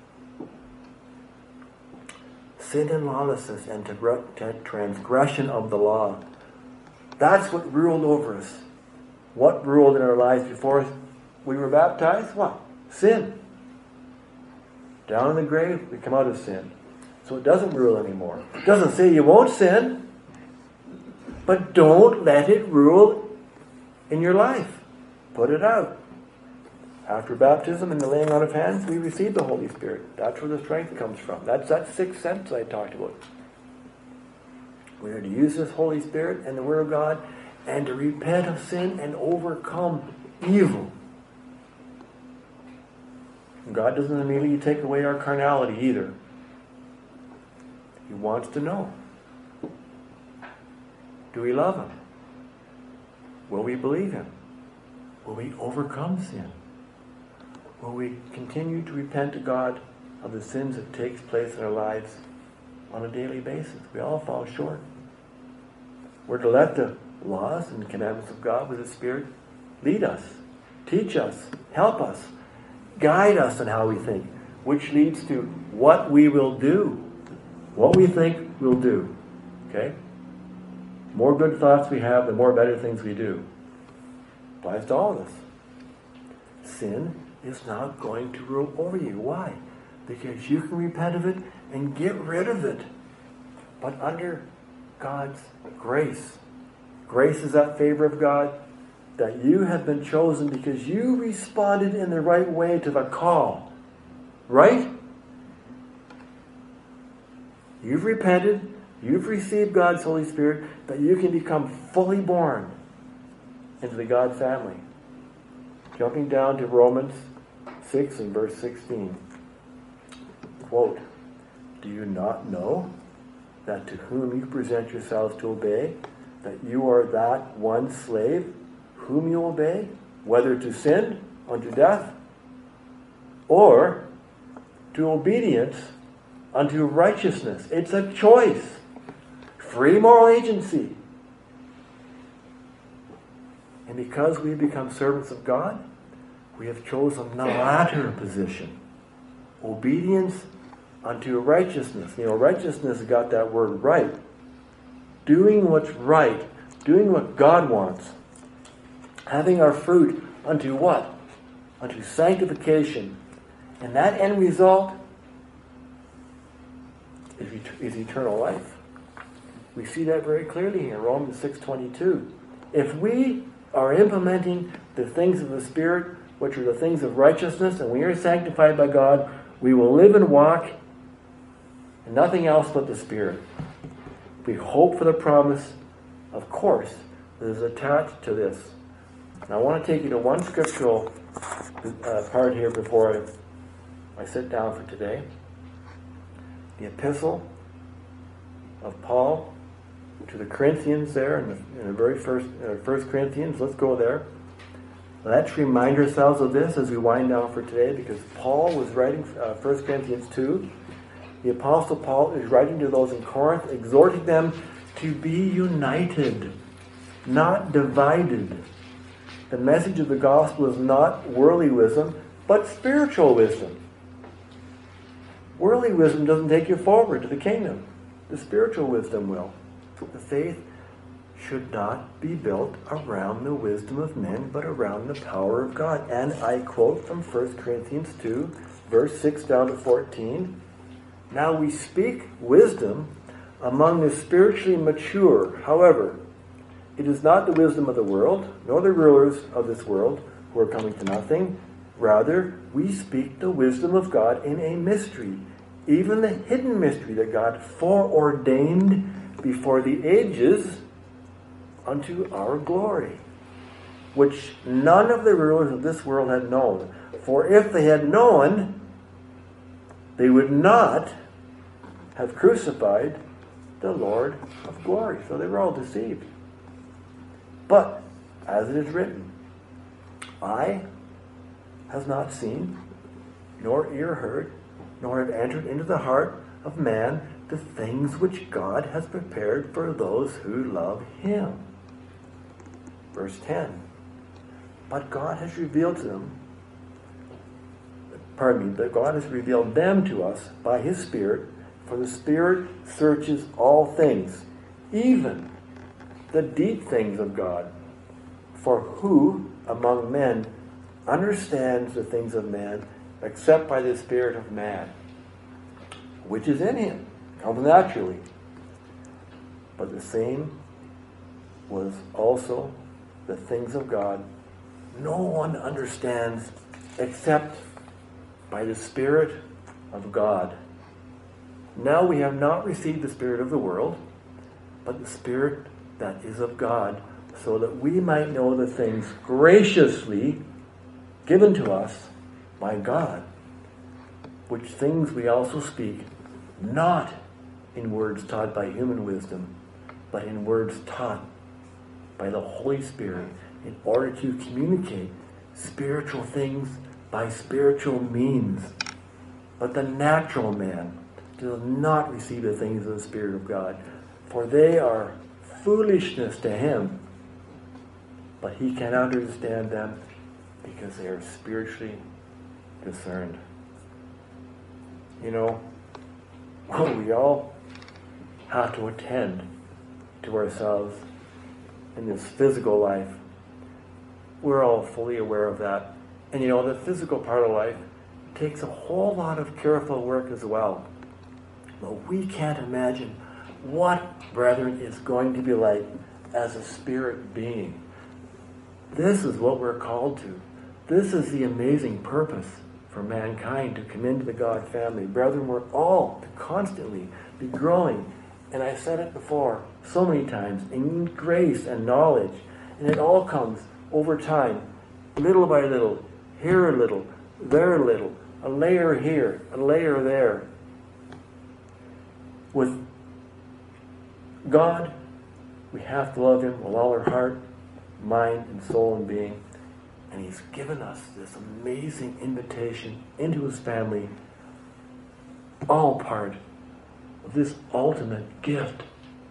Sin and lawlessness and transgression of the law. That's what ruled over us. What ruled in our lives before we were baptized? What? Sin. Down in the grave, we come out of sin. So it doesn't rule anymore. It doesn't say you won't sin, but don't let it rule in your life. Put it out. After baptism and the laying on of hands, we receive the Holy Spirit. That's where the strength comes from. That's that sixth sense I talked about. We are to use this Holy Spirit and the Word of God and to repent of sin and overcome evil. God doesn't immediately take away our carnality either. He wants to know. Do we love Him? Will we believe Him? Will we overcome sin? Will we continue to repent to God of the sins that takes place in our lives on a daily basis? We all fall short. We're to let the laws and commandments of God with the Spirit lead us, teach us, help us, guide us in how we think, which leads to what we will do. What we think we'll do. Okay? More good thoughts we have, the more better things we do. Applies to all of us. Sin is not going to rule over you. Why? Because you can repent of it and get rid of it. But under God's grace. Grace is that favor of God that you have been chosen because you responded in the right way to the call. Right? You've repented. You've received God's Holy Spirit that you can become fully born into the God family. Jumping down to Romans six and verse sixteen. Quote, do you not know that to whom you present yourselves to obey, that you are that one slave whom you obey, whether to sin unto death, or to obedience unto righteousness? It's a choice. Free moral agency. And because we become servants of God, we have chosen the latter position. Obedience unto righteousness. You know, righteousness has got that word right. Doing what's right. Doing what God wants. Having our fruit unto what? Unto sanctification. And that end result is, is eternal life. We see that very clearly here in Romans six twenty-two. If we are implementing the things of the Spirit, which are the things of righteousness, and we are sanctified by God, we will live and walk in nothing else but the Spirit. We hope for the promise, of course, that is attached to this. And I want to take you to one scriptural uh, part here before I, I sit down for today. The epistle of Paul to the Corinthians there in the, in the very first uh, First Corinthians. Let's go there. Let's remind ourselves of this as we wind down for today, because Paul was writing uh, First Corinthians two. The Apostle Paul is writing to those in Corinth, exhorting them to be united, not divided. The message of the gospel is not worldly wisdom, but spiritual wisdom. Worldly wisdom doesn't take you forward to the kingdom. The spiritual wisdom will. The faith should not be built around the wisdom of men, but around the power of God. And I quote from First Corinthians two, verse six down to fourteen. Now we speak wisdom among the spiritually mature. However, it is not the wisdom of the world, nor the rulers of this world who are coming to nothing. Rather, we speak the wisdom of God in a mystery, even the hidden mystery that God foreordained before the ages unto our glory, which none of the rulers of this world had known. For if they had known, they would not have crucified the Lord of glory. So they were all deceived. But, as it is written, eye has not seen, nor ear heard, nor have entered into the heart of man the things which God has prepared for those who love him. Verse ten. But God has revealed to them, pardon me, but God has revealed them to us by his Spirit, for the Spirit searches all things, even the deep things of God. For who among men understands the things of man except by the Spirit of man, which is in him, comes naturally? But the same was also the things of God. No one understands except by the Spirit of God. Now we have not received the spirit of the world, but the Spirit that is of God, so that we might know the things graciously given to us by God, which things we also speak, not in words taught by human wisdom, but in words taught by the Holy Spirit, in order to communicate spiritual things by spiritual means. But the natural man does not receive the things of the Spirit of God, for they are foolishness to him, but he cannot understand them because they are spiritually discerned. You know, we all have to attend to ourselves in this physical life. We're all fully aware of that. And you know, the physical part of life takes a whole lot of careful work as well. But we can't imagine what, brethren, is going to be like as a spirit being. This is what we're called to. This is the amazing purpose for mankind, to come into the God family. Brethren, we're all to constantly be growing. And I said it before so many times, in grace and knowledge. And it all comes over time, little by little, here a little, there a little, a layer here, a layer there. With God, we have to love him with all our heart, mind, and soul and being. And he's given us this amazing invitation into his family, all part of this ultimate gift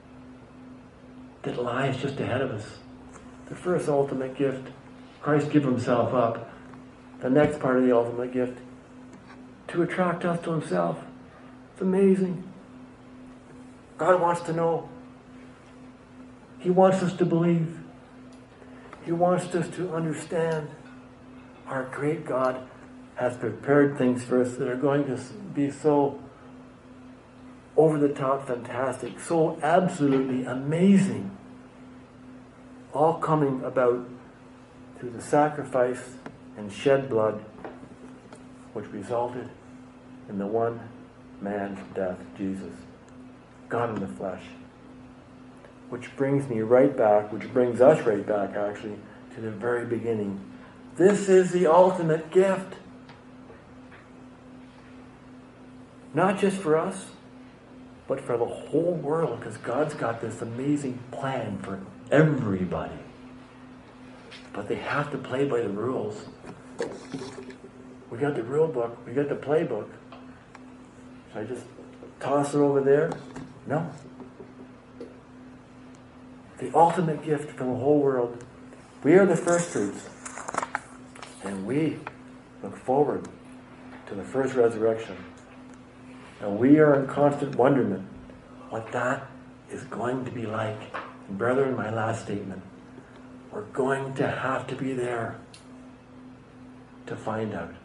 that lies just ahead of us. The first ultimate gift, Christ gave himself up. The next part of the ultimate gift, to attract us to himself. It's amazing. God wants to know. He wants us to believe. He wants us to understand our great God has prepared things for us that are going to be so over-the-top fantastic, so absolutely amazing, all coming about through the sacrifice and shed blood which resulted in the one man's death, Jesus, God in the flesh. Which brings me right back, which brings us right back actually, to the very beginning. This is the ultimate gift. Not just for us, but for the whole world, because God's got this amazing plan for everybody. But they have to play by the rules. We got the rule book, we got the playbook. Should I just toss it over there? No. The ultimate gift from the whole world. We are the first fruits. And we look forward to the first resurrection. And we are in constant wonderment what that is going to be like. And brethren, my last statement. We're going to have to be there to find out.